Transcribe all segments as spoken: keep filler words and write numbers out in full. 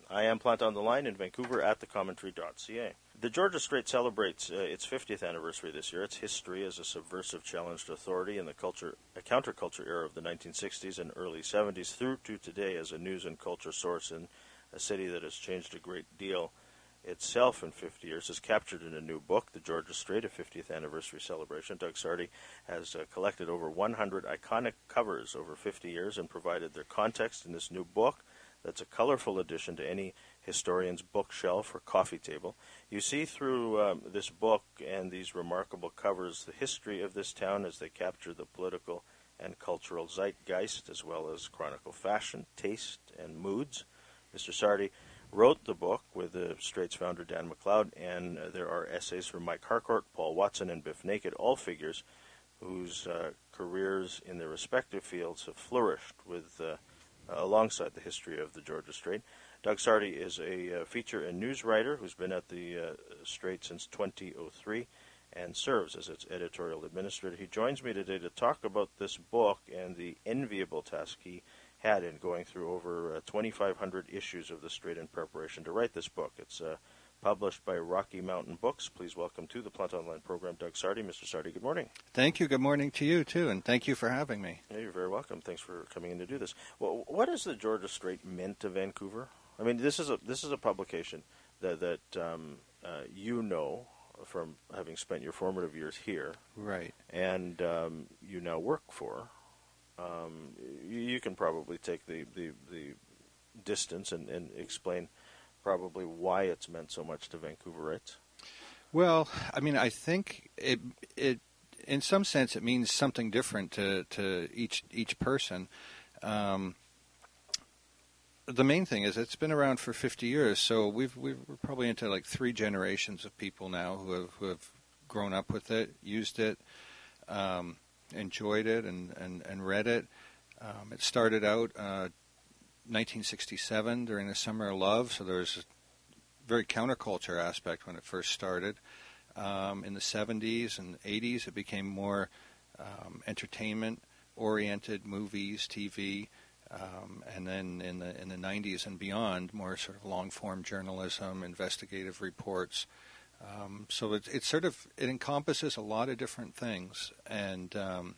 I am Plant on the Line in Vancouver at the commentary dot c a. The Georgia Strait celebrates uh, its fiftieth anniversary this year. Its history as a subversive challenge to authority in the culture, a counterculture era of the nineteen sixties and early seventies through to today as a news and culture source in a city that has changed a great deal itself in fifty years, is captured in a new book, The Georgia Strait, a fiftieth anniversary celebration. Doug Sardy has uh, collected over one hundred iconic covers over fifty years and provided their context in this new book. That's a colorful addition to any historian's bookshelf or coffee table. You see through um, this book and these remarkable covers the history of this town as they capture the political and cultural zeitgeist, as well as chronicle fashion, taste, and moods. Mister Sardy wrote the book with the Straits founder Dan McLeod, and uh, there are essays from Mike Harcourt, Paul Watson, and Biff Naked, all figures whose uh, careers in their respective fields have flourished with uh, alongside the history of the Georgia Strait. Doug Sardy is a uh, feature and news writer who's been at the uh, Strait since two thousand three and serves as its editorial administrator. He joins me today to talk about this book and the enviable task he had in going through over uh, twenty-five hundred issues of the Strait in preparation to write this book. It's uh, published by Rocky Mountain Books. Please welcome to the Plant Online program Doug Sardy. Mister Sardy, good morning. Thank you. Good morning to you, too, and thank you for having me. Yeah, you're very welcome. Thanks for coming in to do this. Well, what has the Georgia Strait meant to Vancouver? I mean, this is a this is a publication that, that um, uh, you know from having spent your formative years here. Right. And um, you now work for. Um, you, you can probably take the, the, the distance and, and explain probably why it's meant so much to Vancouverites. Well, I mean, I think it it in some sense it means something different to, to each each person. Um, the main thing is it's been around for fifty years, so we've, we've we're probably into like three generations of people now who have who have grown up with it, used it, um, enjoyed it, and, and, and read it. Um, it started out uh, nineteen sixty-seven during the Summer of Love, so there was a very counterculture aspect when it first started. Um, in the seventies and eighties, it became more um, entertainment-oriented, movies, T V, um, and then in the in the nineties and beyond, more sort of long-form journalism, investigative reports. Um, so it, it sort of it encompasses a lot of different things and um,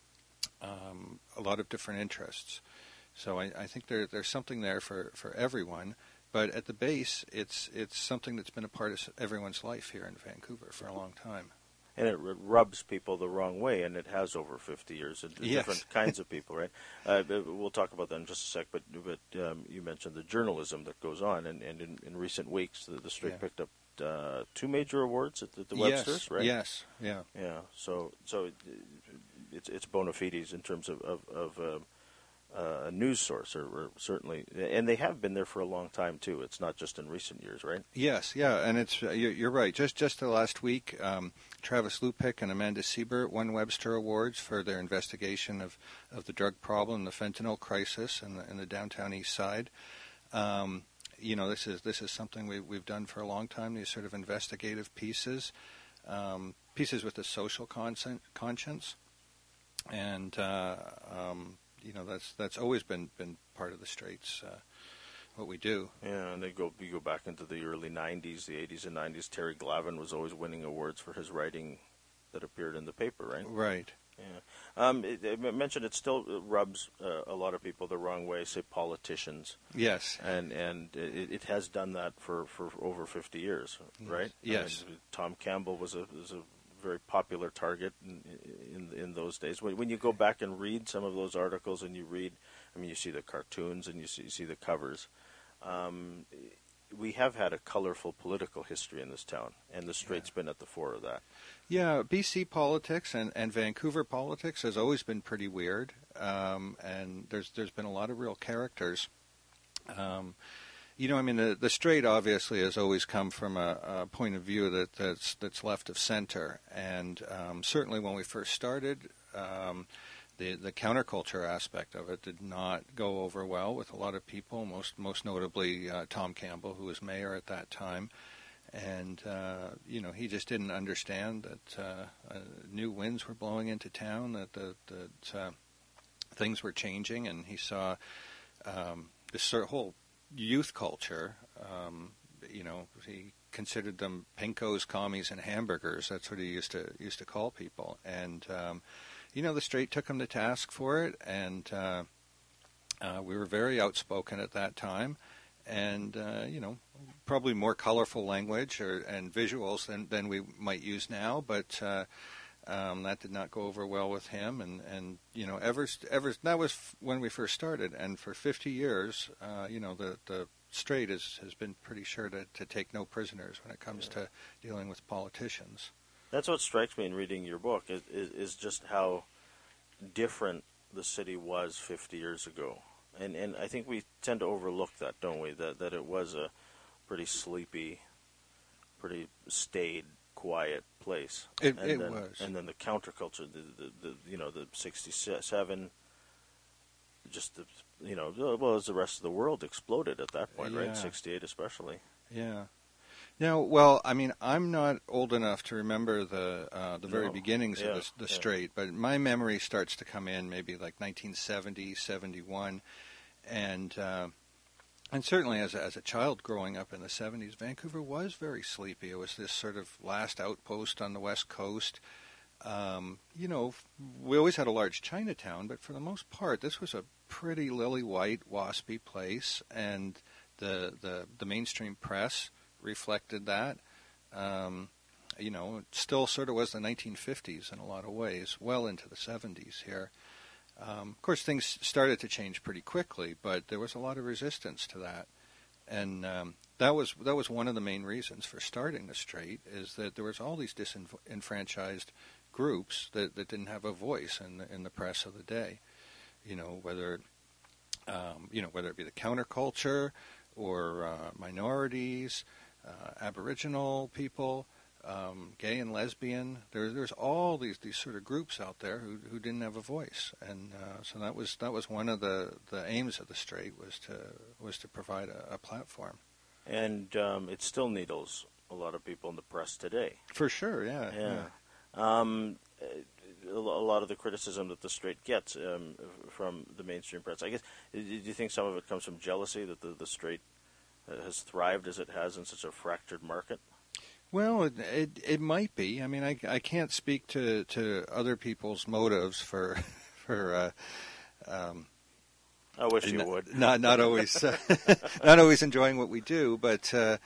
um, a lot of different interests. So I, I think there, there's something there for, for everyone. But at the base, it's it's something that's been a part of everyone's life here in Vancouver for a long time. And it r- rubs people the wrong way, and it has over fifty years. And Yes. different kinds of people, right? Uh, but we'll talk about that in just a sec. But but um, you mentioned the journalism that goes on, and, and in, in recent weeks, the, the Strait Yeah. picked up uh, two major awards at the, the Websters, yes. right? Yes, yeah. Yeah. So so it, it's it's bona fides in terms of of, of uh, uh, a news source, or, or certainly, and they have been there for a long time too. It's not just in recent years, right? Yes, yeah, and it's uh, you're, you're right. Just just the last week, um, Travis Lupick and Amanda Siebert won Webster Awards for their investigation of, of the drug problem, the fentanyl crisis, in the, in the downtown East Side. Um, you know, this is this is something we, we've done for a long time. These sort of investigative pieces, um, pieces with a social conscience, conscience, and uh, um, you know that's that's always been, been part of the Straits. Uh, what we do. Yeah, and they go you go back into the early nineties, the eighties and nineties. Terry Glavin was always winning awards for his writing that appeared in the paper, right? Right. Yeah. Um, it, it mentioned it still rubs uh, a lot of people the wrong way, say politicians. Yes. And and it, it has done that for, for over fifty years, right? Yes. I mean, Tom Campbell was a was a very popular target in, in in those days. When, when you go back and read some of those articles, and you read, I mean, you see the cartoons and you see you see the covers. Um, we have had a colorful political history in this town, and the Strait's yeah. been at the fore of that. Yeah, B C politics and, and Vancouver politics has always been pretty weird, um, and there's there's been a lot of real characters. Um, you know, I mean, the, the Strait obviously has always come from a, a point of view that, that's that's left of center, and um, certainly when we first started, um, the the counterculture aspect of it did not go over well with a lot of people. Most most notably uh, Tom Campbell, who was mayor at that time. And, uh, you know, he just didn't understand that uh, uh, new winds were blowing into town, that, that, that uh, things were changing, and he saw um, this sort of whole youth culture Um, you know, he considered them pinkos, commies, and hamburgers. That's what he used to used to call people. And um, you know, the Straight took him to task for it, and uh, uh, we were very outspoken at that time. And uh, you know, probably more colorful language or and visuals than than we might use now, but. Uh, Um, that did not go over well with him, and, and you know, ever, ever that was f- when we first started, and for fifty years, uh, you know, the, the Straight is, has been pretty sure to, to take no prisoners when it comes yeah. to dealing with politicians. That's what strikes me in reading your book, is, is, is just how different the city was fifty years ago. And and I think we tend to overlook that, don't we, that, that it was a pretty sleepy, pretty staid, quiet place. It, and it then, was. And then the counterculture, the, the, the you know, the sixty-seven, just, the, you know, well, as the rest of the world exploded at that point, yeah. right? sixty-eight especially. Yeah. Now, well, I mean, I'm not old enough to remember the uh, the very No. beginnings yeah. of the, the yeah. Straight, but my memory starts to come in maybe like nineteen seventy, seventy-one, and uh, and certainly as a, as a child growing up in the seventies, Vancouver was very sleepy. It was this sort of last outpost on the West Coast. Um, you know, we always had a large Chinatown, but for the most part, this was a pretty lily-white, waspy place, and the the, the mainstream press reflected that. Um, you know, it still sort of was the nineteen fifties in a lot of ways, well into the seventies here. Um, of course, things started to change pretty quickly, but there was a lot of resistance to that, and um, that was that was one of the main reasons for starting the Straight, is that there was all these disenfranchised groups that, that didn't have a voice in the, in the press of the day. You know, whether um, you know whether it be the counterculture or uh, minorities, uh, Aboriginal people. Um, gay and lesbian. There, there's all these, these sort of groups out there who who didn't have a voice, and uh, so that was that was one of the, the aims of the Straight, was to was to provide a, a platform. And um, it still needles a lot of people in the press today. For sure, yeah. Yeah. yeah. Um, a lot of the criticism that the Straight gets um, from the mainstream press, I guess, do you think some of it comes from jealousy that the, the Straight has thrived as it has in such a fractured market? Well, it, it it might be. I mean, I, I can't speak to, to other people's motives for for. Uh, um, I wish you not, would. Not not always uh, not always enjoying what we do, but uh,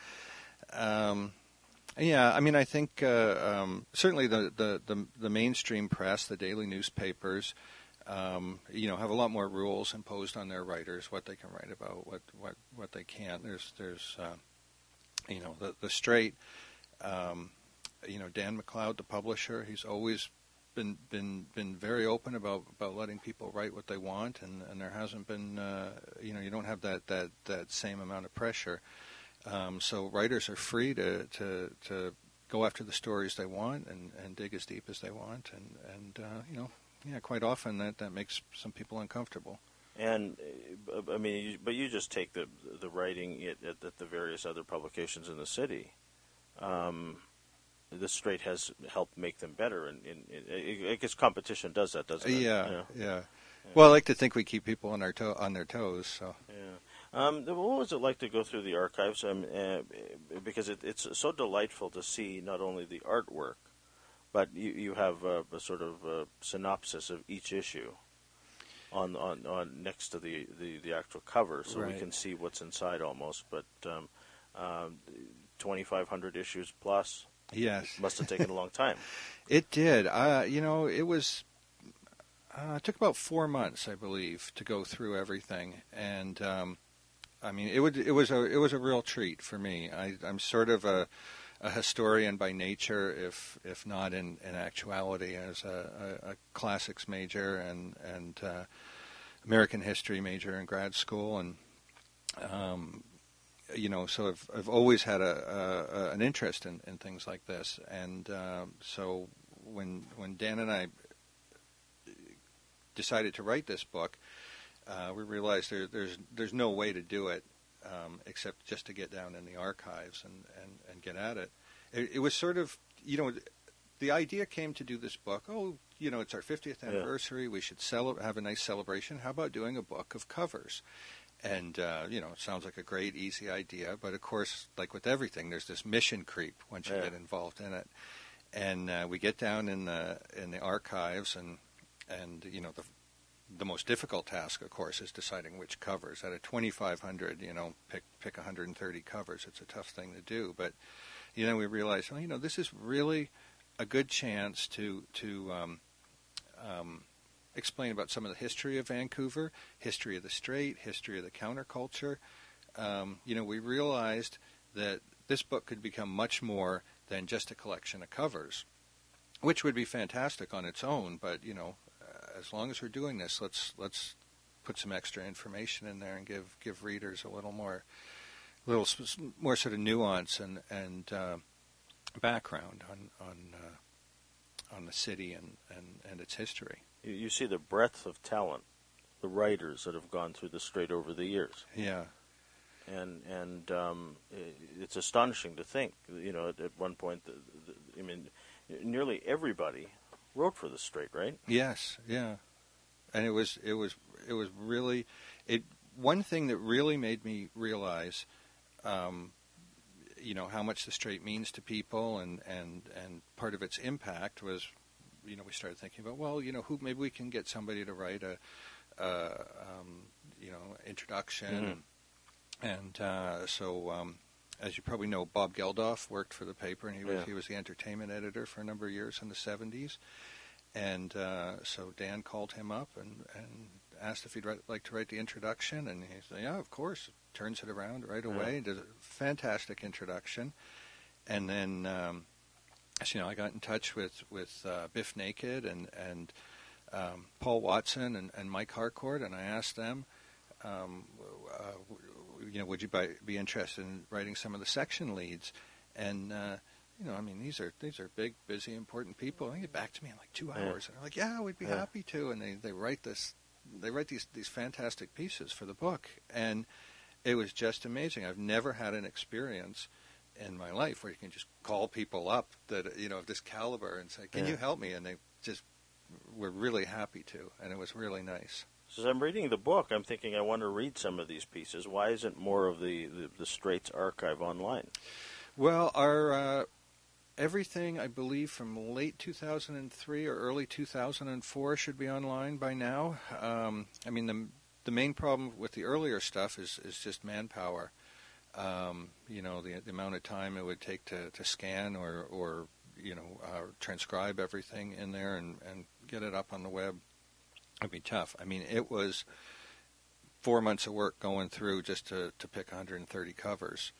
um, yeah. I mean, I think uh, um, certainly the, the, the, the mainstream press, the daily newspapers, um, you know, have a lot more rules imposed on their writers, what they can write about, what what, what they can't. There's there's uh, you know the the Straight. Um, you know, Dan McLeod, the publisher, he's always been been been very open about, about letting people write what they want, and, and there hasn't been, uh, you know, you don't have that, that, that same amount of pressure. Um, so writers are free to, to to go after the stories they want and, and dig as deep as they want, and and uh, you know, yeah, quite often that, that makes some people uncomfortable. And uh, I mean, you, but you just take the the writing at, at, at the various other publications in the city. Um, the Straight has helped make them better, and, and, and I guess competition does that, doesn't it? Yeah, yeah, yeah. yeah. Well, I like to think we keep people on our to- on their toes. So. Yeah. Um, what was it like to go through the archives? Um, uh, because it, it's so delightful to see not only the artwork, but you, you have a, a sort of a synopsis of each issue on on, on next to the, the, the actual cover, so right. we can see what's inside almost. But um, um, twenty-five hundred issues plus. Yes. Must have taken a long time. It did. Uh, you know, it was. Uh, it took about four months, I believe, to go through everything, and um, I mean, it would. It was a. It was a real treat for me. I, I'm sort of a, a historian by nature, if if not in, in actuality, as a, a, a classics major and and uh, American history major in grad school, and. Um, You know, so I've, I've always had a, a, a an interest in, in things like this, and um, so when when Dan and I decided to write this book, uh, we realized there, there's there's no way to do it um, except just to get down in the archives and, and, and get at it. it. It was sort of, you know, the idea came to do this book. Oh, you know, it's our fiftieth anniversary. Yeah. We should cele- have a nice celebration. How about doing a book of covers? And, uh, you know, it sounds like a great, easy idea. But, of course, like with everything, there's this mission creep once you yeah. get involved in it. And uh, we get down in the in the archives, and, and you know, the the most difficult task, of course, is deciding which covers. Out of twenty-five hundred, you know, pick pick one hundred thirty covers. It's a tough thing to do. But, you know, we realize, well, you know, this is really a good chance to, to um, um, explain about some of the history of Vancouver, history of the Strait, history of the counterculture. Um, you know, we realized that this book could become much more than just a collection of covers, which would be fantastic on its own. But, you know, uh, as long as we're doing this, let's let's put some extra information in there and give give readers a little more, little more sort of nuance and and uh, background on on uh, on the city and, and, and its history. You, you see the breadth of talent, the writers that have gone through the Strait over the years. Yeah. And and um, it's astonishing to think, you know, at, at one point, the, the, I mean, nearly everybody wrote for the Strait, right? Yes, yeah, and it was it was it was really it. One thing that really made me realize, um, you know, how much the Strait means to people, and, and, and part of its impact was, you know, we started thinking about, well, you know, who maybe we can get somebody to write a, uh, um, you know, introduction. Mm-hmm. And uh, so, um, as you probably know, Bob Geldof worked for the paper, and he was yeah. he was the entertainment editor for a number of years in the seventies. And uh, so Dan called him up and, and asked if he'd write, like to write the introduction, and he said, "Yeah, of course." Turns it around right away. Yeah. Does a fantastic introduction, and then um, so, you know, I got in touch with with uh, Biff Naked and and um, Paul Watson and, and Mike Harcourt, and I asked them. Um, uh, You know, would you by, be interested in writing some of the section leads? And uh, you know, I mean, these are these are big, busy, important people. They get back to me in like two hours, yeah. and they're like, "Yeah, we'd be yeah. happy to." And they, they write this, they write these these fantastic pieces for the book, and it was just amazing. I've never had an experience in my life where you can just call people up that, you know, of this caliber and say, "Can yeah. you help me?" And they just were really happy to, and it was really nice. So as I'm reading the book, I'm thinking I want to read some of these pieces. Why isn't more of the, the, the Straits archive online? Well, our uh, everything, I believe, from late two thousand three or early two thousand four should be online by now. Um, I mean, the the main problem with the earlier stuff is, is just manpower. Um, you know, the, the amount of time it would take to, to scan or, or you know, uh, transcribe everything in there and, and get it up on the web. It'd be tough. I mean, it was four months of work going through just to, to pick one hundred thirty covers,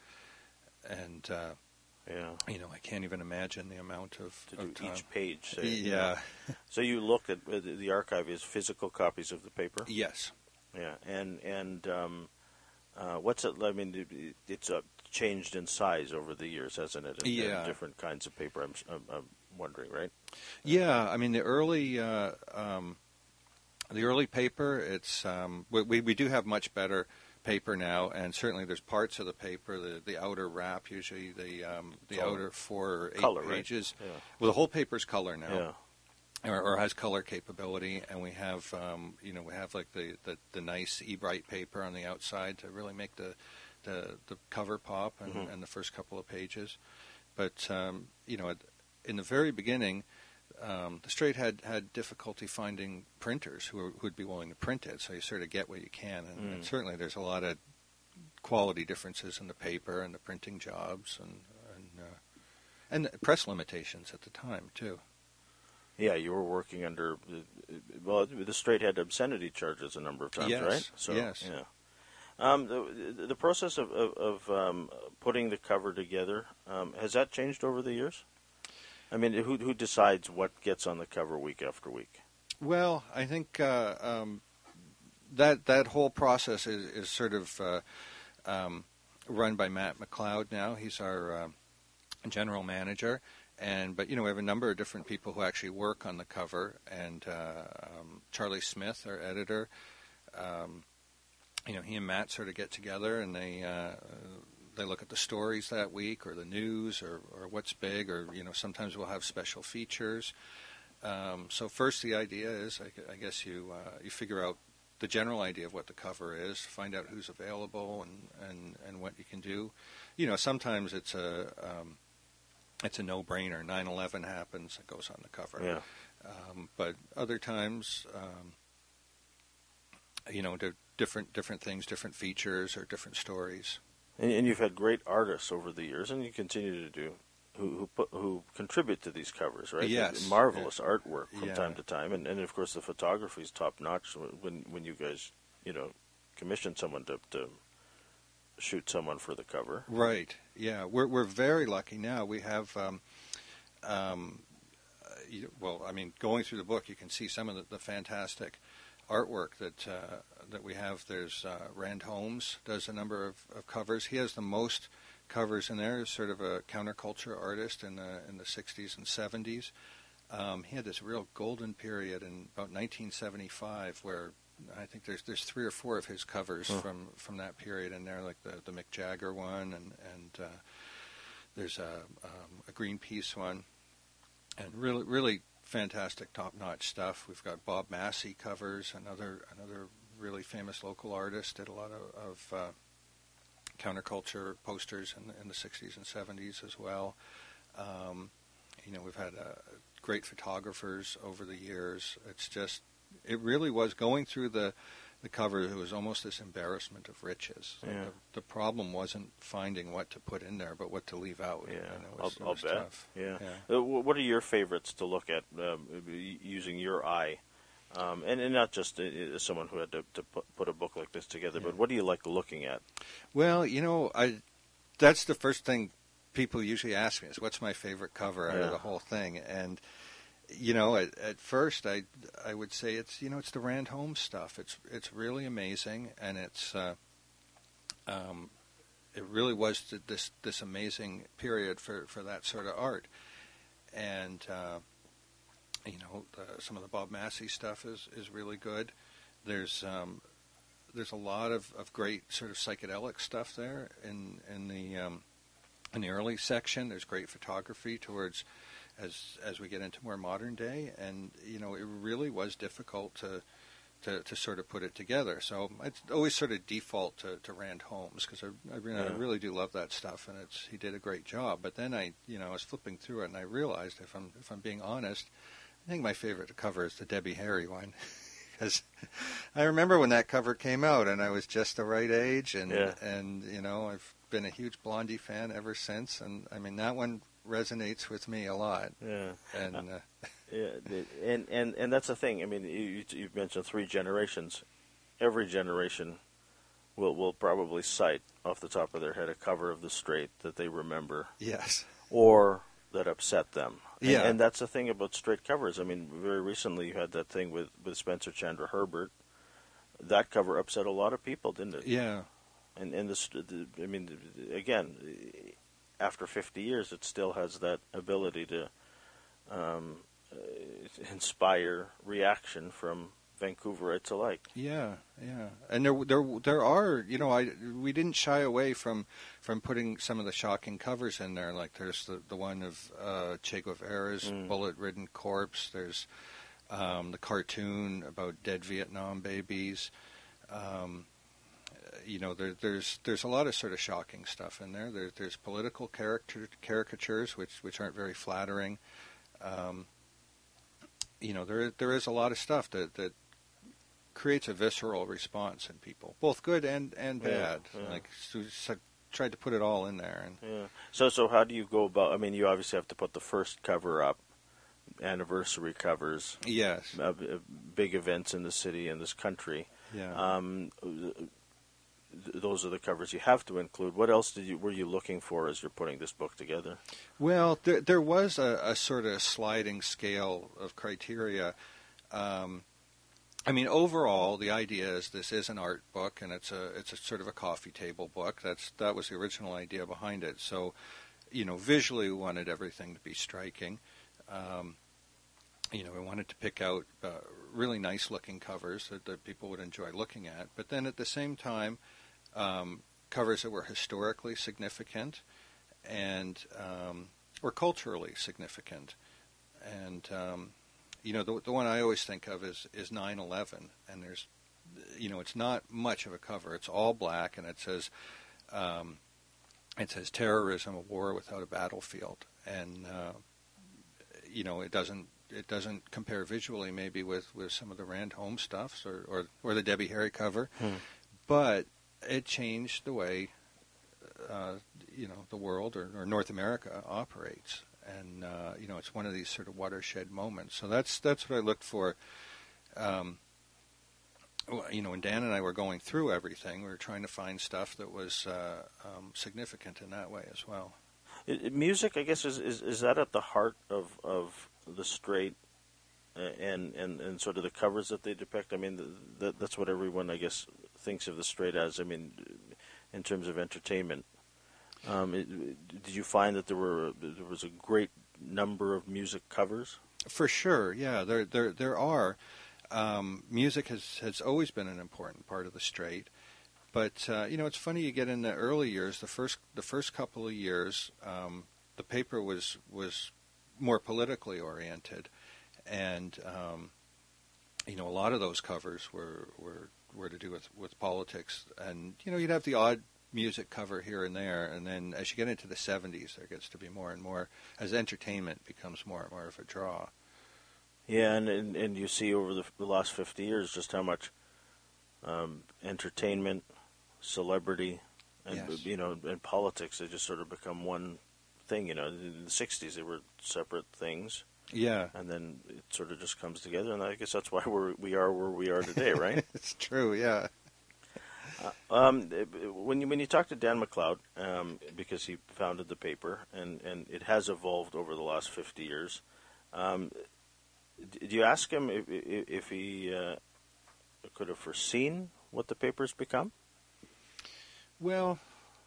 and uh, yeah, you know, I can't even imagine the amount of to of do time. each page. Say, Yeah. You know. So you look at uh, the archive is physical copies of the paper. Yes. Yeah, and and um, uh, what's it? I mean, it, it's uh, changed in size over the years, hasn't it? And, Yeah. and different kinds of paper. I'm, I'm, I'm wondering, right? Yeah. I mean, the early. Uh, um, The early paper, it's um, we we do have much better paper now, and certainly there's parts of the paper, the, the outer wrap, usually the um, the Color. outer four or eight Color, pages. Right? Yeah. Well, the whole paper's color now, Yeah. or, or has color capability, and we have um, you know we have like the, the, the nice eBright paper on the outside to really make the the, the cover pop and, Mm-hmm. and the first couple of pages. But um, you know, in the very beginning. Um, the Strait had, had difficulty finding printers who who would be willing to print it, so you sort of get what you can. And, Mm. and certainly there's a lot of quality differences in the paper and the printing jobs and and, uh, and press limitations at the time, too. Yeah, you were working under, well, the Strait had obscenity charges a number of times, Yes, right? So, yes. Yeah. Um, the, the process of, of, of um, putting the cover together, um, has that changed over the years? I mean, who who decides what gets on the cover week after week? Well, I think uh, um, that that whole process is, is sort of uh, um, run by Matt McLeod now. He's our uh, general manager, and but you know we have a number of different people who actually work on the cover, and uh, um, Charlie Smith, our editor. Um, you know, he and Matt sort of get together and they. Uh, They look at the stories that week, or the news, or, or what's big, or you know, sometimes we'll have special features. Um, so first, the idea is, I, I guess you uh, you figure out the general idea of what the cover is, find out who's available and, and, and what you can do. You know, sometimes it's a um, it's a no-brainer. nine eleven happens, it goes on the cover. Yeah. Um, but other times, um, you know, di- different different things, different features, or different stories. And, and you've had great artists over the years, and you continue to do, who who, put, who contribute to these covers, right? Yes. Marvelous yeah. artwork from Yeah. time to time, and, and of course the photography is top notch. When when you guys, you know, commission someone to, to shoot someone for the cover, Right. Yeah, we're we're very lucky now. We have, um, um, uh, you, well, I mean, going through the book, you can see some of the, the fantastic artwork that uh, that we have. There's uh, Rand Holmes does a number of, of covers. He has the most covers in there. He's sort of a counterculture artist in the in the sixties and seventies. Um, he had this real golden period in about nineteen seventy-five where I think there's there's three or four of his covers Huh. from, from that period in there, like the, the Mick Jagger one, and and uh, there's a um, a Greenpeace one, and really really fantastic top notch stuff. We've got Bob Massey covers, another another really famous local artist, did a lot of, of uh, counterculture posters in the, in the sixties and seventies as well. Um, you know, we've had uh, great photographers over the years. It's just It really was going through the the cover. It was almost this embarrassment of riches. Yeah. The, the problem wasn't finding what to put in there, but what to leave out. Yeah, and it was, I'll, it I'll was bet. tough. Yeah. Yeah. Uh, wh- what are your favorites to look at um, using your eye, um, and, and not just uh, as someone who had to, to put, put a book like this together, Yeah. but what do you like looking at? Well, you know, I that's the first thing people usually ask me is, what's my favorite cover out Yeah. of the whole thing? And you know, at, at first, I I would say it's you know it's the Rand Holmes stuff. It's it's really amazing, and it's uh, um, it really was th- this this amazing period for, for that sort of art. And uh, you know, uh, some of the Bob Massey stuff is, is really good. There's um, there's a lot of, of great sort of psychedelic stuff there in in the um, in the early section. There's great photography towards. As as we get into more modern day, and you know, it really was difficult to to, to sort of put it together. So I always sort of default to, to Rand Holmes because I, I, really, Yeah. I really do love that stuff, and it's he did a great job. But then I you know I was flipping through it, and I realized, if I'm if I'm being honest, I think my favorite cover is the Debbie Harry one. Because I remember when that cover came out, and I was just the right age, and Yeah. and you know I've been a huge Blondie fan ever since, and I mean that one resonates with me a lot. Yeah. And uh, Yeah, the- and, and, and that's the thing. I mean, you, you've mentioned three generations. Every generation will will probably cite off the top of their head a cover of The Straight that they remember yes, or that upset them. And, Yeah. and that's the thing about straight covers. I mean, very recently you had that thing with, with Spencer Chandra Herbert. That cover upset a lot of people, didn't it? yeah, And and this, the, I mean, again, after fifty years, it still has that ability to um, uh, inspire reaction from Vancouverites alike. yeah, yeah. And there, there, there are. You know, I we didn't shy away from from putting some of the shocking covers in there. Like there's the the one of uh, Che Guevara's Mm. bullet-ridden corpse. There's um, the cartoon about dead Vietnam babies. Um, you know, there, there's there's a lot of sort of shocking stuff in there. There there's political character caricatures which which aren't very flattering. Um, you know, there there is a lot of stuff that, that creates a visceral response in people, both good and, and Yeah, bad. yeah. Like so, so tried to put it all in there. And Yeah. So so how do you go about? I mean, you obviously have to put the first cover up, anniversary covers, yes, uh, uh, big events in the city and this country. yeah. Um, th- those are the covers you have to include. What else did you were you looking for as you're putting this book together? Well, there there was a, a sort of sliding scale of criteria. Um, I mean, overall, the idea is this is an art book, and it's a it's a sort of a coffee table book. That's that was the original idea behind it. So, you know, visually, we wanted everything to be striking. Um, you know, we wanted to pick out uh, really nice-looking covers that, that people would enjoy looking at. But then, at the same time, um, covers that were historically significant and um, were culturally significant. And um, you know, the, the one I always think of is, is nine eleven, and there's you know, it's not much of a cover. It's all black, and it says, um, it says terrorism, a war without a battlefield, and uh, you know, it doesn't it doesn't compare visually maybe with, with some of the Rand Home stuffs or, or or the Debbie Harry cover, hmm. but it changed the way uh, you know the world or, or North America operates, and uh, you know, it's one of these sort of watershed moments. So that's that's what I looked for. Um, You know, when Dan and I were going through everything, we were trying to find stuff that was uh, um, significant in that way as well. It, it, music, I guess, is, is is that at the heart of, of the Straight uh, and, and and sort of the covers that they depict? I mean, the, the, that's what everyone, I guess, thinks of the Straight as. I mean, in terms of entertainment, um, it, did you find that there were there was a great number of music covers? For sure, yeah, there there there are. Um, music has, has always been an important part of the Straight, but uh, you know, it's funny. You get in the early years, the first the first couple of years, um, the paper was was more politically oriented, and um, you know, a lot of those covers were were, were to do with, with politics, and you know, you'd have the odd music cover here and there, and then as you get into the seventies, there gets to be more and more as entertainment becomes more and more of a draw. Yeah, and, and and you see over the, the last fifty years just how much um, entertainment, celebrity, and Yes. you know, and politics, they just sort of become one thing. You know, in the sixties they were separate things, Yeah, and then it sort of just comes together. And I guess that's why we're we are where we are today, right? It's true. Yeah. Uh, um, when you when you talk to Dan McLeod, um, because he founded the paper, and, and it has evolved over the last fifty years. Um, Did you ask him if, if he uh, could have foreseen what the paper's become? Well,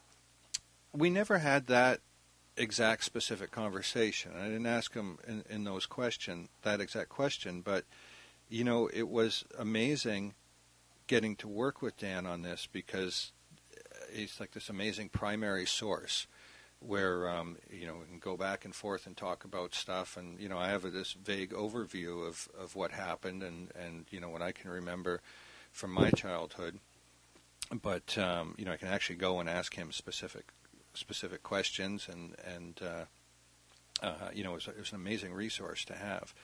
we never had that exact specific conversation. I didn't ask him in, in those question that exact question, but you know, it was amazing getting to work with Dan on this because he's like this amazing primary source where um, you know, we can go back and forth and talk about stuff, and you know, I have this vague overview of, of what happened, and, and you know, what I can remember from my childhood. But um, you know, I can actually go and ask him specific specific questions, and and uh, uh, you know, it was, it was an amazing resource to have.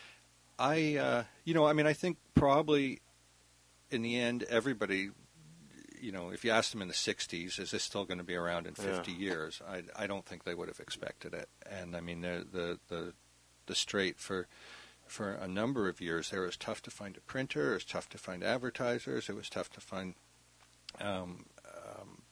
I uh, you know, I mean, I think probably in the end, everybody. You know, if you asked them in the sixties, is this still going to be around in fifty Yeah. years? I, I don't think they would have expected it. And I mean, the the the, the Straight for for a number of years there, it was tough to find a printer. It was tough to find advertisers. It was tough to find um, um,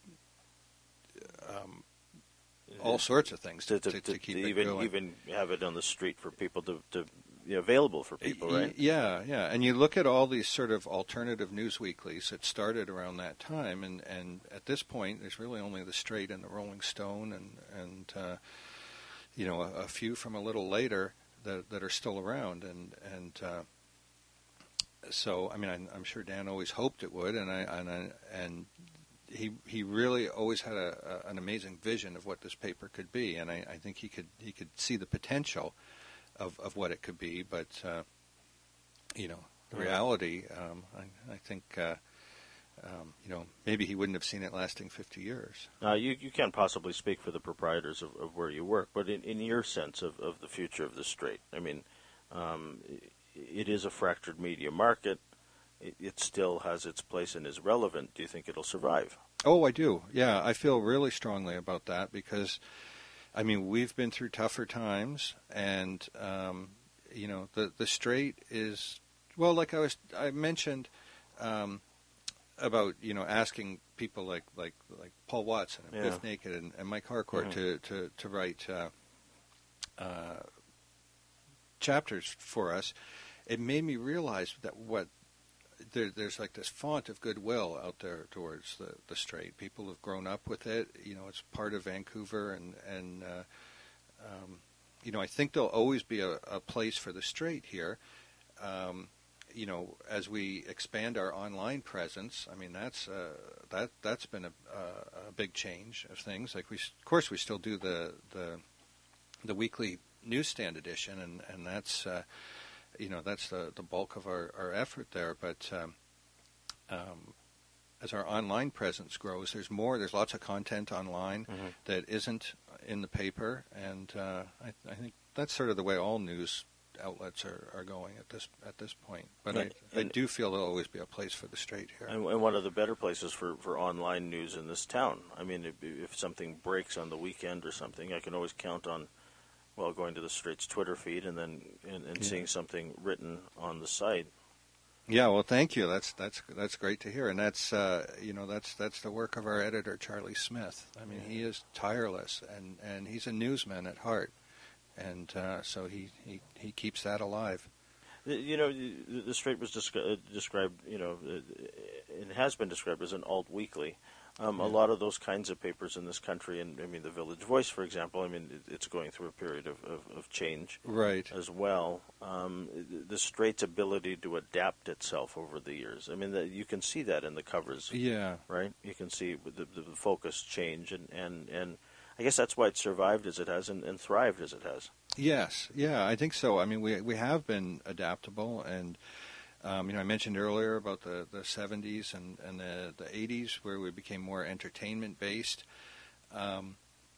um, all sorts of things to, to, to, to, to keep to it even going. even have it on the street for people to, to you know, available for people, Y- right? Yeah, yeah. And you look at all these sort of alternative news weeklies that started around that time, and, and at this point, there's really only the Straight and the Rolling Stone, and and uh, you know, a, a few from a little later that that are still around, and and uh, so I mean, I, I'm sure Dan always hoped it would, and I and I, and he he really always had a, a, an amazing vision of what this paper could be, and I, I think he could he could see the potential of, of what it could be, but uh, you know, the Yeah. reality, um, I, I think, uh, um, you know, maybe he wouldn't have seen it lasting fifty years. Uh, you you can't possibly speak for the proprietors of, of where you work, but in, in your sense of, of the future of the Straight, I mean, um, it is a fractured media market. It, it still has its place and is relevant. Do you think it'll survive? Oh, I do. Yeah, I feel really strongly about that because, I mean, we've been through tougher times, and um, you know, the the Straight is, well, like I was I mentioned um, about, you know, asking people like like like Paul Watson and Yeah. Biff Naked and, and Mike Harcourt Mhm. to to to write uh, uh, chapters for us. It made me realize that what there, there's like this font of goodwill out there towards the, the Straight. People have grown up with it. You know, it's part of Vancouver, and and uh, um, you know, I think there'll always be a, a place for the Straight here. Um, you know, as we expand our online presence, I mean, that's uh, that that's been a, a, a big change of things. Like we, of course, we still do the the the weekly newsstand edition, and and that's. Uh, You know, that's the, the bulk of our, our effort there. But, um, um, as our online presence grows, there's more. There's lots of content online Mm-hmm. that isn't in the paper, and uh, I, I think that's sort of the way all news outlets are, are going at this at this point. But And- I, I and- do feel there'll always be a place for the Straight here. And, and one of the better places for, for online news in this town. I mean, if, if something breaks on the weekend or something, I can always count on, well, going to the Straight's Twitter feed and then and, and Yeah. seeing something written on the site. Yeah, well, thank you. That's that's that's great to hear, and that's uh, you know that's that's the work of our editor Charlie Smith. I mean, he is tireless, and, and he's a newsman at heart, and uh, so he, he, he keeps that alive. You know, the, the Straight was descri- uh, described, you know, uh, it has been described as an alt weekly. Um, Yeah. A lot of those kinds of papers in this country, and I mean, the Village Voice, for example, I mean, it, it's going through a period of, of, of change Right. as well. Um, the Straight's ability to adapt itself over the years. I mean, the, you can see that in the covers, Yeah. right? You can see the, the focus change, and, and, and I guess that's why it survived as it has and, and thrived as it has. Yes. Yeah, I think so. I mean, we we have been adaptable, and um, you know, I mentioned earlier about the, the seventies and, and the, the eighties where we became more entertainment based. Um,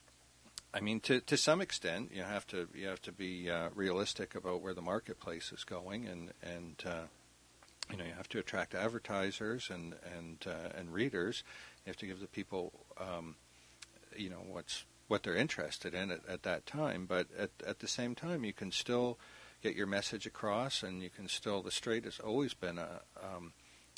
I mean, to to some extent, you have to you have to be uh, realistic about where the marketplace is going, and and uh, you know, you have to attract advertisers and and uh, and readers. You have to give the people, um, you know, what's what they're interested in at, at that time. But at at the same time, you can still get your message across, and you can still. The Straight has always been a um,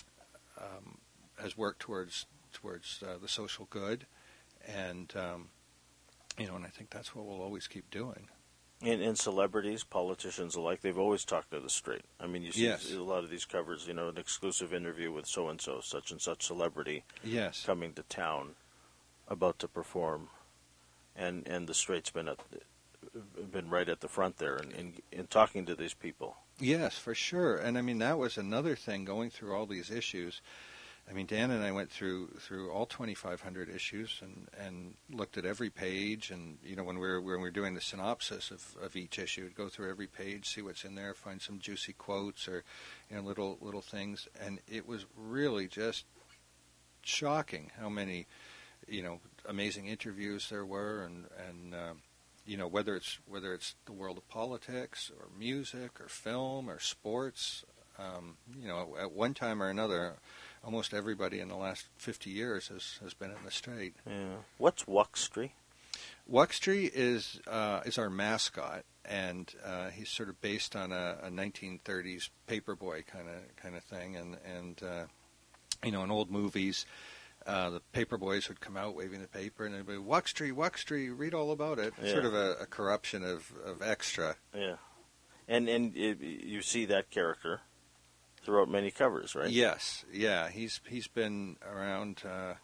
um, has worked towards towards uh, the social good, and um, you know, and I think that's what we'll always keep doing. And, and celebrities, politicians alike, they've always talked to the Straight. I mean, you see Yes. a lot of these covers, you know, an exclusive interview with so-and-so, such and such celebrity Yes. coming to town, about to perform, and and the Straight's been at, been right at the front there and in, in, in talking to these people. Yes, for sure. And I mean, that was another thing going through all these issues. I mean, Dan and I went through through all twenty-five hundred issues and, and looked at every page. And you know, when we were when we were doing the synopsis of, of each issue, we'd go through every page, see what's in there, find some juicy quotes or you know little little things. And it was really just shocking how many you know amazing interviews there were, and and um, you know whether it's whether it's the world of politics or music or film or sports. Um, you know, at one time or another, almost everybody in the last fifty years has, has been in the Straight. Yeah. What's Wuxtree? Wuxtree is uh, is our mascot, and uh, he's sort of based on a, a nineteen thirties paperboy kind of kind of thing, and and uh, you know, in old movies, uh, the paperboys would come out waving the paper, and they'd be Wuxtree, Wuxtree, read all about it. Yeah. Sort of a, a corruption of, of extra. Yeah. And and it, you see that character throughout many covers, right? Yes, yeah, he's he's been around. Uh,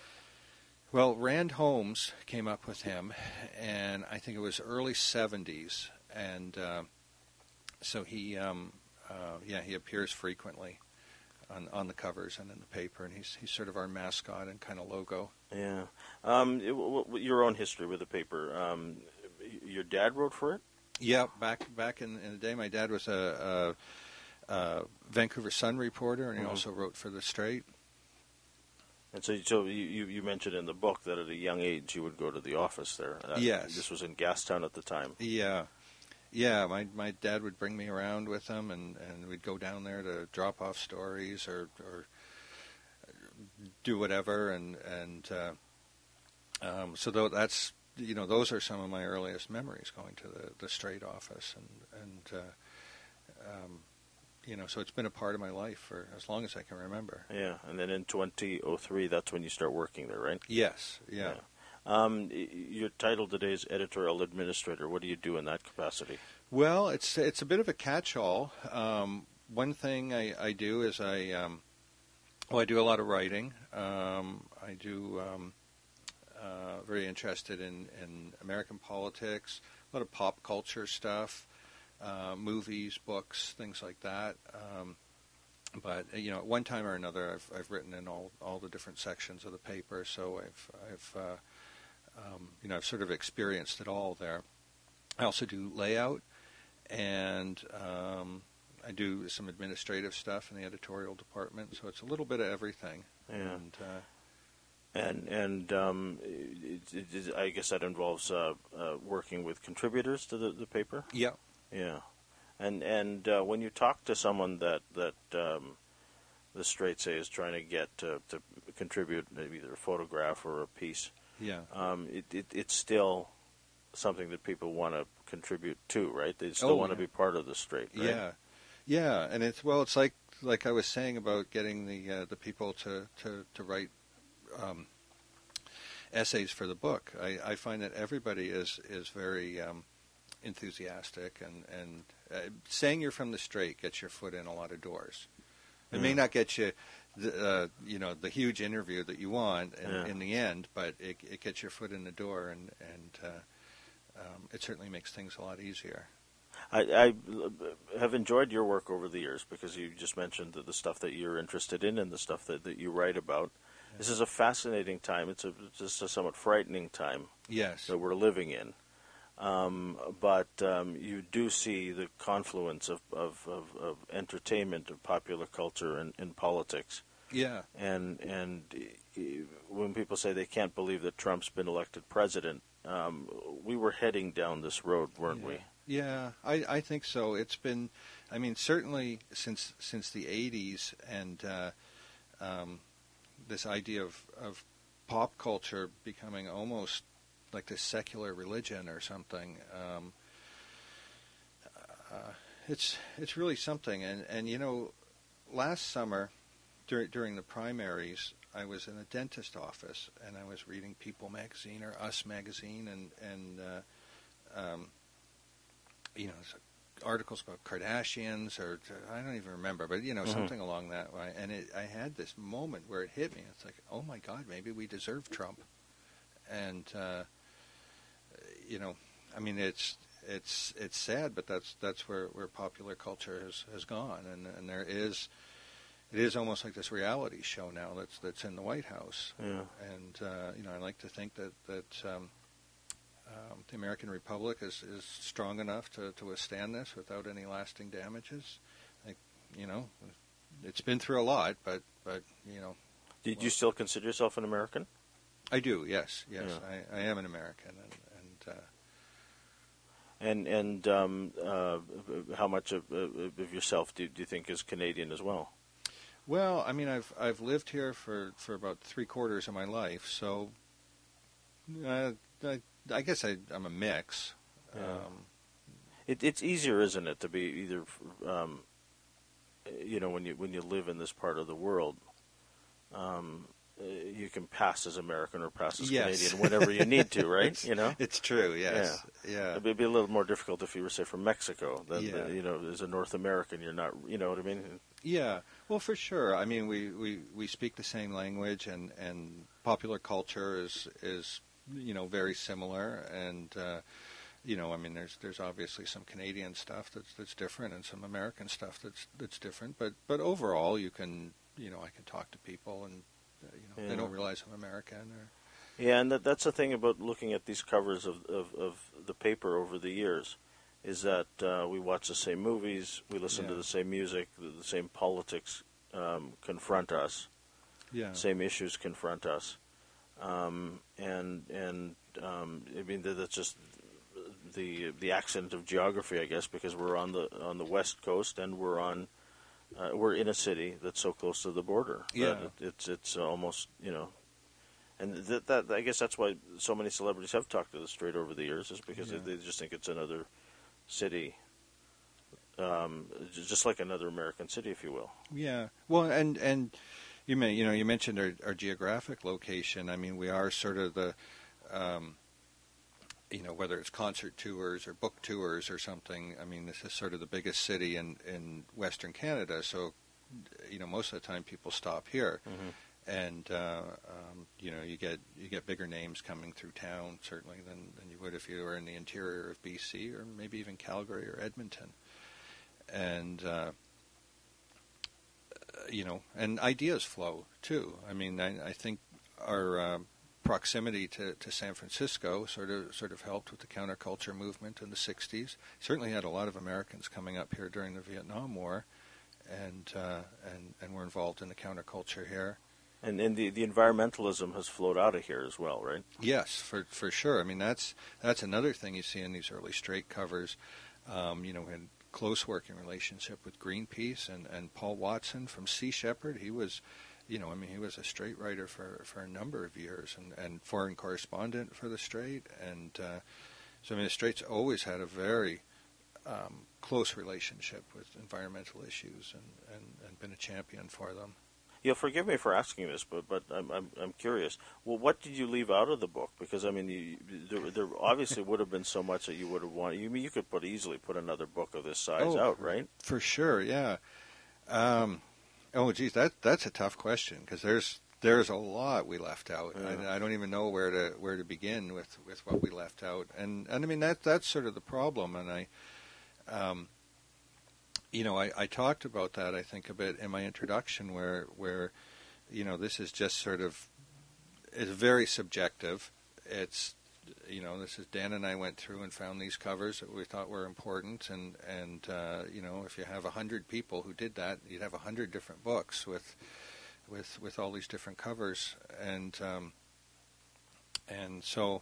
well, Rand Holmes came up with him, and I think it was early seventies, and uh, so he, um, uh, yeah, he appears frequently on on the covers and in the paper, and he's he's sort of our mascot and kind of logo. Yeah. Um, it, w- w- your own history with the paper. Um, your dad wrote for it? Yeah, back back in, in the day, my dad was a. a Uh, Vancouver Sun reporter, and he Mhm. also wrote for the Straight. And so, so you, you you mentioned in the book that at a young age you would go to the office there. Uh, Yes. This was in Gastown at the time. Yeah, yeah. My my dad would bring me around with him, and, and we'd go down there to drop off stories or or do whatever, and and uh, um, so though that's you know those are some of my earliest memories going to the, the Straight office, and and uh, um, you know so it's been a part of my life for as long as I can remember. Yeah, and then in twenty oh three, that's when you start working there, right? Yes, yeah. Yeah. Um, y- your title today is editorial administrator. What do you do in that capacity? Well, it's it's a bit of a catch-all. Um, one thing I, I do is I um, well I do a lot of writing. Um, I do um, uh, very interested in, in American politics, a lot of pop culture stuff, uh, movies, books, things like that. Um, but you know, at one time or another, I've I've written in all, all the different sections of the paper, so I've I've uh, um, you know I've sort of experienced it all there. I also do layout. And um, I do some administrative stuff in the editorial department, so it's a little bit of everything. Yeah. And uh, and and um, it, it, it, I guess that involves uh, uh, working with contributors to the, the paper. yeah, Yeah, and and uh, when you talk to someone that that um, the Straight say is trying to get to, to contribute maybe either a photograph or a piece, yeah, um, it, it it's still something that people want to contribute to, right? They still Oh, want to yeah. be part of the Straight, right? yeah, yeah. And it's well, it's like like I was saying about getting the uh, the people to to to write um, essays for the book. I, I find that everybody is is very um, enthusiastic, and and uh, saying you're from the Straight gets your foot in a lot of doors. It may Yeah. not get you, the, uh, you know, the huge interview that you want in, Yeah. in the end, but it, it gets your foot in the door, and and uh, um, it certainly makes things a lot easier. I, I have enjoyed your work over the years because you just mentioned the, the stuff that you're interested in and the stuff that, that you write about. Yeah. This is a fascinating time. It's a just a somewhat frightening time Yes. that we're living in. Um, but um, you do see the confluence of, of, of, of entertainment, of popular culture, and, and politics. Yeah. And and uh, when people say they can't believe that Trump's been elected president, um, we were heading down this road, weren't yeah. we? Yeah, I, I think so. It's been, I mean, certainly since since the eighties, and uh, um, this idea of, of pop culture becoming almost like this secular religion or something. Um, uh, it's it's really something. And, and you know, last summer, dur- during the primaries, I was in a dentist office, and I was reading People magazine or Us magazine, and, and uh, um, you know, articles about Kardashians, or I don't even remember, but you know, Mhm. something along that way. And it, I had this moment where it hit me. It's like, oh my God, maybe we deserve Trump. And uh, you know, I mean, it's it's it's sad, but that's that's where, where popular culture has, has gone, and and there is it is almost like this reality show now that's that's in the White House. Yeah. And uh, you know, I like to think that that. Um, Um, the American Republic is, is strong enough to, to withstand this without any lasting damages. Like, you know, it's been through a lot, but, but you know. Did well, you still consider yourself an American? I do, yes, yes. Yeah. I, I am an American. And and, uh, And and um, uh, how much of, uh, of yourself do, do you think is Canadian as well? well, I mean, I've I've lived here for, for about three quarters of my life, so uh, I, I guess I, I'm a mix. Yeah. Um, It, it's easier, isn't it, to be either, um, you know, when you when you live in this part of the world, um, uh, you can pass as American or pass as Yes. Canadian whenever you need to, right? it's, You know, it's true, yes. Yeah. it'd be a little more difficult if you were, say, from Mexico. Than, Yeah. you know, as a North American, you're not, you know what I mean? Yeah, well, for sure. I mean, we, we, we speak the same language, and, and popular culture is is you know very similar. And uh, you know, I mean, there's there's obviously some Canadian stuff that's that's different, and some American stuff that's that's different. But but overall, you can you know I can talk to people, and uh, you know Yeah. they don't realize I'm American. Or Yeah, and that, that's the thing about looking at these covers of, of, of the paper over the years, is that uh, we watch the same movies, we listen Yeah. to the same music, the, the same politics um, confront us, yeah, same issues confront us, um, and and um, I mean that- that's just the the accident of geography, I guess, because we're on the on the west coast and we're on uh, we're in a city that's so close to the border. that Yeah. it, it's it's almost you know. And that, that I guess that's why so many celebrities have talked to the Straight over the years, is because Yeah. they, they just think it's another city, um, j- just like another American city, if you will. yeah. Well, and and you may you know you mentioned our, our geographic location. I mean, we are sort of the um, you know, whether it's concert tours or book tours or something. I mean, this is sort of the biggest city in, in Western Canada, so, you know, most of the time people stop here. Mm-hmm. And, uh, um, you know, you get you get bigger names coming through town, certainly, than, than you would if you were in the interior of B C or maybe even Calgary or Edmonton. And, uh, you know, and ideas flow, too. I mean, I, I think our... Uh, proximity to, to San Francisco sort of sort of helped with the counterculture movement in the sixties. Certainly had a lot of Americans coming up here during the Vietnam War, and uh, and and were involved in the counterculture here. And, and the, the environmentalism has flowed out of here as well, right? Yes, for for sure. I mean, that's that's another thing you see in these early straight covers. Um, you know, we had close working relationship with Greenpeace, and, and Paul Watson from Sea Shepherd. He was, you know, I mean, he was a straight writer for, for a number of years, and, and foreign correspondent for the Straight. And uh, so, I mean, the Straight's always had a very um, close relationship with environmental issues, and, and, and been a champion for them. You'll forgive me for asking this, but but I'm I'm, I'm curious. Well, what did you leave out of the book? Because I mean, you, there, there obviously would have been so much that you would have wanted. You mean you could put easily put another book of this size oh, out, right? For sure, yeah. Um, oh, geez, that that's a tough question, because there's there's a lot we left out. Yeah. I, I don't even know where to where to begin with, with what we left out, and and I mean that that's sort of the problem, and I. Um, You know, I, I talked about that, I think, a bit in my introduction, where, where, you know, this is just sort of, it's very subjective. It's, you know, this is Dan and I went through and found these covers that we thought were important, and, and uh, you know, if you have a hundred people who did that, you'd have a hundred different books with, with, with all these different covers, and, um, and so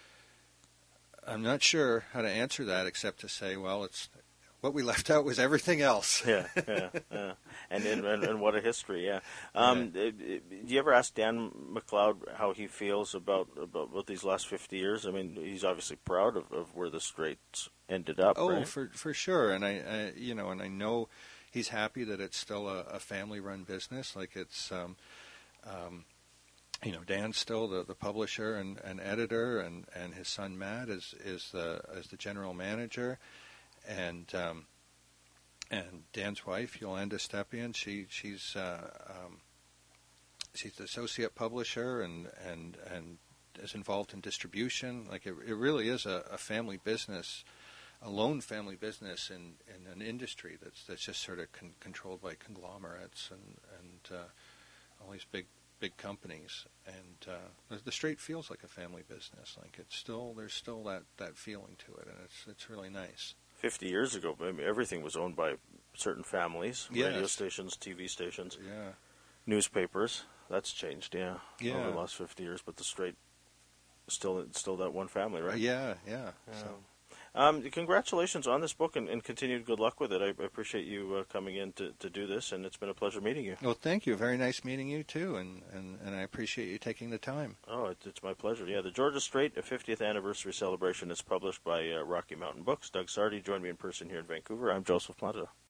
I'm not sure how to answer that except to say, well, it's, what we left out was everything else. yeah, yeah, yeah. And, and and what a history, yeah. Um, yeah. Do you ever ask Dan McLeod how he feels about, about, about these last fifty years? I mean, he's obviously proud of, of where the Straights ended up, Oh, right? for for sure. And I, I, you know, and I know he's happy that it's still a, a family-run business. Like it's, um, um, you know, Dan's still the, the publisher and, and editor, and, and his son Matt is is the is the general manager. And um, and Dan's wife, Yolanda Stepien, she she's uh, um, she's the associate publisher and, and and is involved in distribution. Like it, it really is a, a family business, a lone family business in, in an industry that's that's just sort of con- controlled by conglomerates and and uh, all these big big companies. And uh, the, the Straight feels like a family business. Like it's still there's still that, that feeling to it, and it's it's really nice. Fifty years ago, I mean, everything was owned by certain families, yes. radio stations, T V stations, yeah, newspapers. That's changed, yeah, yeah. over the last fifty years. But the Straight, still, still that one family, right? Uh, yeah, yeah. yeah. So. Um, congratulations on this book, and, and continued good luck with it. I, I appreciate you uh, coming in to, to do this, and it's been a pleasure meeting you. Well, thank you. Very nice meeting you, too, and, and, and I appreciate you taking the time. Oh, it, it's my pleasure. Yeah, the Georgia Straight a fiftieth Anniversary Celebration is published by uh, Rocky Mountain Books. Doug Sardi joined me in person here in Vancouver. I'm Joseph Planta.